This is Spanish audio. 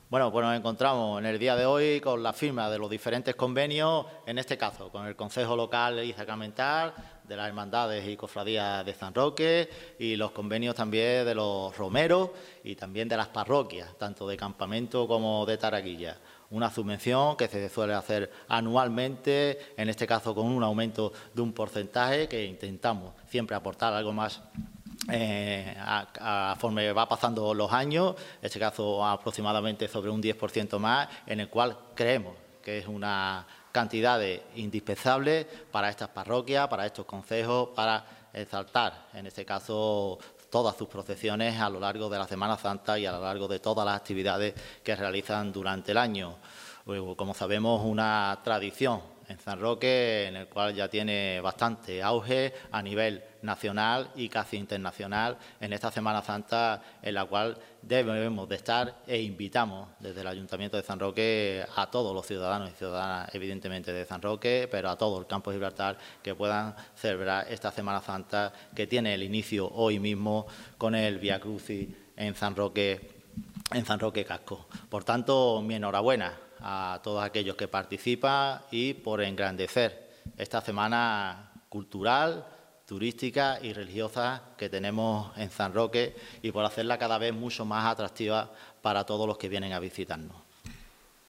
Bueno, pues nos encontramos en el día de hoy con la firma de los diferentes convenios, en este caso con el Concejo Local y Sacramental, de las Hermandades y Cofradías de San Roque y los convenios también de los romeros y también de las parroquias, tanto de Campamento como de Taraquilla. Una subvención que se suele hacer anualmente, en este caso con un aumento de un porcentaje que intentamos siempre aportar algo más conforme va pasando los años, en este caso aproximadamente sobre un 10% más, en el cual creemos que es una cantidad indispensable para estas parroquias, para estos concejos, para exaltar, en este caso, todas sus procesiones a lo largo de la Semana Santa y a lo largo de todas las actividades que realizan durante el año. Como sabemos, una tradición en San Roque, en el cual ya tiene bastante auge a nivel nacional y casi internacional en esta Semana Santa, en la cual debemos de estar e invitamos desde el Ayuntamiento de San Roque a todos los ciudadanos y ciudadanas, evidentemente de San Roque, pero a todo el campo de Gibraltar, que puedan celebrar esta Semana Santa que tiene el inicio hoy mismo con el Vía Crucis en San Roque Casco. Por tanto, mi enhorabuena a todos aquellos que participan y por engrandecer esta semana cultural, turística y religiosa que tenemos en San Roque y por hacerla cada vez mucho más atractiva para todos los que vienen a visitarnos.